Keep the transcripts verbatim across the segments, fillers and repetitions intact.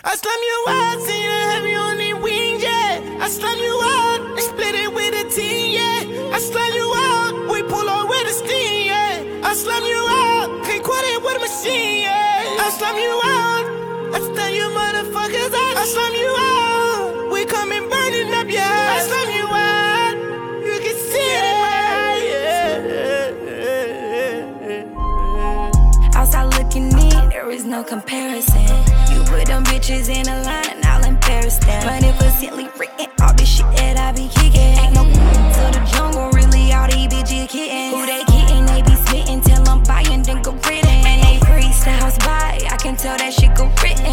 I slam you out, see you heavy on the wings, yeah. I slam you out, and split it with a team, yeah. I slam you out, we pull on with a steam, yeah. I slam you out, can't quit it with a machine, yeah. I slam you out, I slam you motherfuckers out. I slam you out, we coming burning up, yeah. I slam you out, you can see it, yeah. Outside looking in, there is no comparison. You put them bitches in a line and I'll embarrass them. Magnificently written, all this shit that I be kicking. Ain't no to the jungle, really all these bitches kidding. Who they kidding, they be smitten till I'm buying, then go written. And they freestyles by, I can tell that shit go written.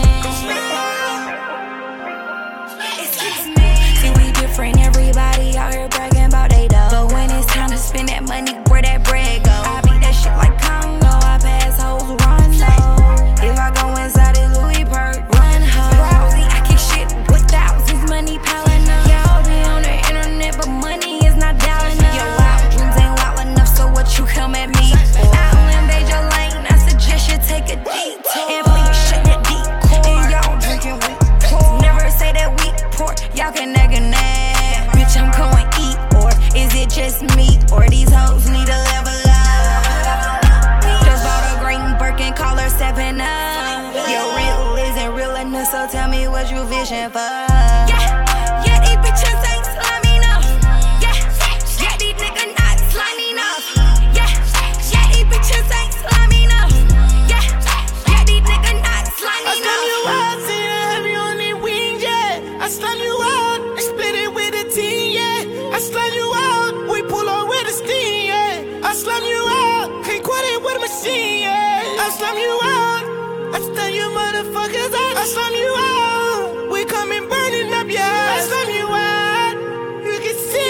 See, we different, everybody out here bragging about they dough. But when it's time to spend that money, where that bread go? I beat that shit like Congo, I pass hoes run low. If I go inside this Louis Perk, run ho. Rousey, I kick shit with thousands, money piling up. Y'all be on the internet, but money is not dialing up. Your wild dreams ain't wild enough, so what you come at me for? I'll invade your lane, I suggest you take a detour. And please shut that decoy. And y'all drinking with pour. Never say that we poor, y'all can nag and nag. Bitch, I'm going eat, or is it just me? Or these hoes need a level up? Just bought a green Birkin, call her seven up. Your real isn't real enough, so tell me what you vision for. Yeah, yeah, these bitches ain't slimy enough. Yeah, yeah, these niggas not slimy enough. Yeah, yeah, these bitches ain't slimy enough. Yeah, yeah, these niggas not slimy I slam you enough. out, see you heavy on the wings, yeah. I slam you out, and split it with a team, yeah. I slam you out, we pull on with a steam, yeah. I slam you out, can't quit it with a machine, yeah. I slam you out, I slam you motherfuckers out. I slam you out, we coming burning up, yeah. I slam you out, you can see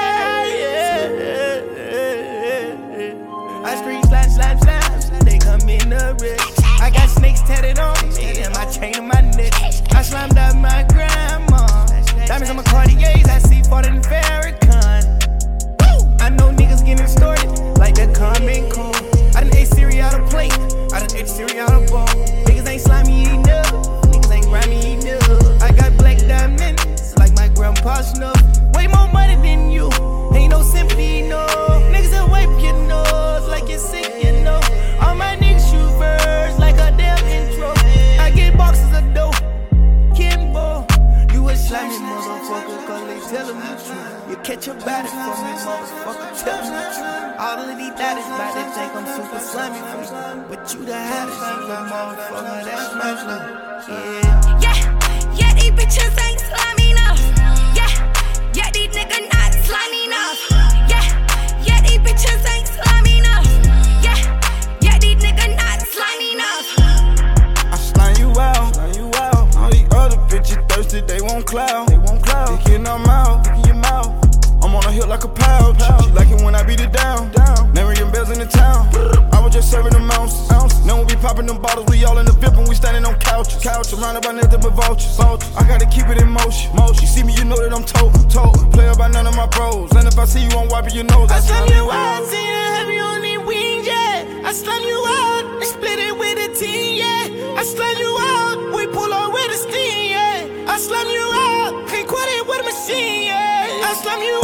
it, yeah. I scream slap, slap, slap, they come in the wrist. I got snakes tatted on me and my chain on my neck. I slammed out my grandma. Diamonds on my Cartiers, I see farther than Farrakhan. I know niggas getting started like the common cold. I done ate cereal out of plate, I done ate cereal out of bowl. Niggas ain't slimy enough, niggas ain't grimy enough. I got black diamonds like my grandpa's snuff. Way more money than you, ain't no sympathy, no. Niggas that wipe your nose like you're sick, you know. All my niggas shoot birds like a damn intro. I get boxes of dope, Kimbo. You a slimy motherfucker, cause they tellin' me true. You catch a body from me, motherfucker, tell me true. All of these daddies bout they think I'm super slimy for you. But you the hottest, you little motherfucker, that's my true. Yeah. Yeah, yeah, these bitches ain't slimy enough. Yeah, yeah, these niggas not slimy enough. Yeah, yeah, these bitches ain't slimy enough. Yeah, yeah, these niggas not slimy enough. I slime you out, slime you out. All these other bitches thirsty, they won't cloud, they won't cloud. Picking them out, picking your mouth. I'm on a hill like a pouch. She like it when I beat it down. down. Never ring bells in the town. I was just serving them ounces. ounces. Now we be popping them bottles. We all in the V I P and we standing on couches. Couch surrounded by nothing but vultures. vultures. I gotta keep it in motion. motion. You see me, you know that I'm told. told. Play by none of my bros. And if I see you, I'm wiping your nose. I slam you out, see you heavy on the wings, yeah. I slam you out, and split it with a team, yeah. I slam you out, we pull on with a steam, yeah. I slam you out, can't quit it with a machine, yeah. I slam you